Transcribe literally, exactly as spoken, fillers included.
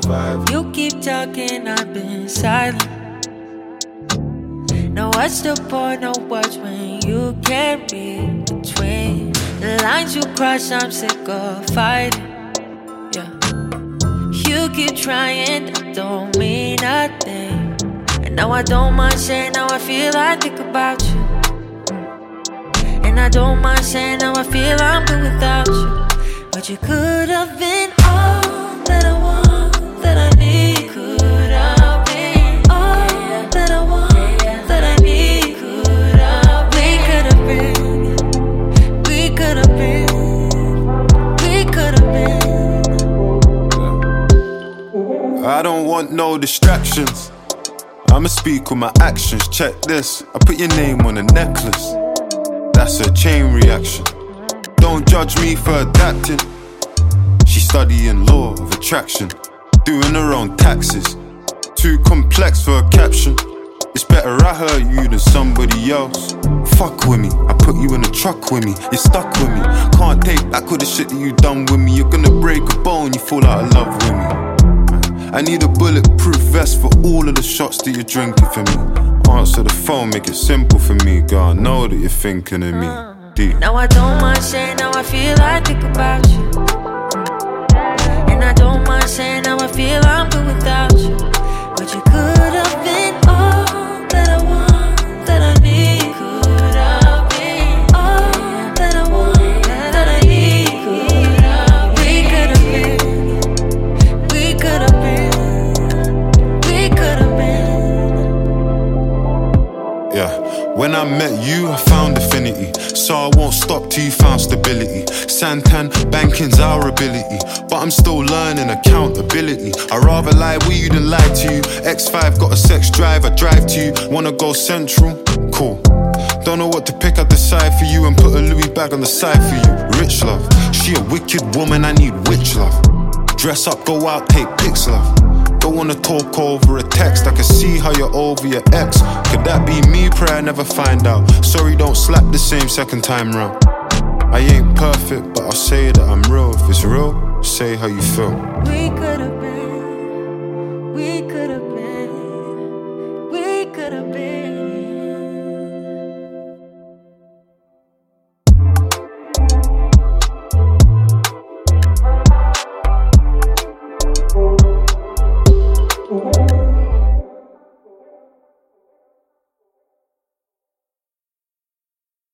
survive. You keep talking, I've been silent. Now what's the point of words when you can't read between the lines you cross? I'm sick of fighting. Yeah, you keep trying, that don't mean nothing. And now I don't mind saying how I feel, I think about you. And I don't mind saying how I feel, I'm good without you. But you could have been all that I want, that I need. Could have been all that I want, that I need. Could have been. We could have been. We could have been. We could have been. I don't want no distractions. I'ma speak with my actions. Check this. I put your name on a necklace. That's a chain reaction. Don't judge me for adapting. She's studying law of attraction, doing her own taxes. Too complex for a caption. It's better I hurt you than somebody else. Fuck with me, I put you in a truck with me. You're stuck with me, can't take back all the shit that you done with me. You're gonna break a bone, you fall out of love with me. I need a bulletproof vest for all of the shots that you're drinking for me. Answer the phone, make it simple for me, girl. I know that you're thinking of me. Deep. Now I don't mind saying how I feel, I think about you. And I don't mind saying how I feel, I'm good without you. But you could have been all that I want, that I need. Could have been all that I want, that I need. Could have been. We could have been. We could have been. We could have been. Yeah, when I met you, I found affinity. So I won't stop till you found stability. Santan, banking's our ability. But I'm still learning accountability. I'd rather lie with you than lie to you. X five got a sex drive, I drive to you. Wanna go central? Cool. Don't know what to pick, I decide for you. And put a Louis bag on the side for you. Rich love, she a wicked woman, I need witch love. Dress up, go out, take pics love. Don't wanna talk over a text, I can see how you're over your ex. Could that be me? Pray I never find out. Sorry, don't slap the same second time round. I ain't perfect, but I'll say that I'm real. If it's real, say how you feel. We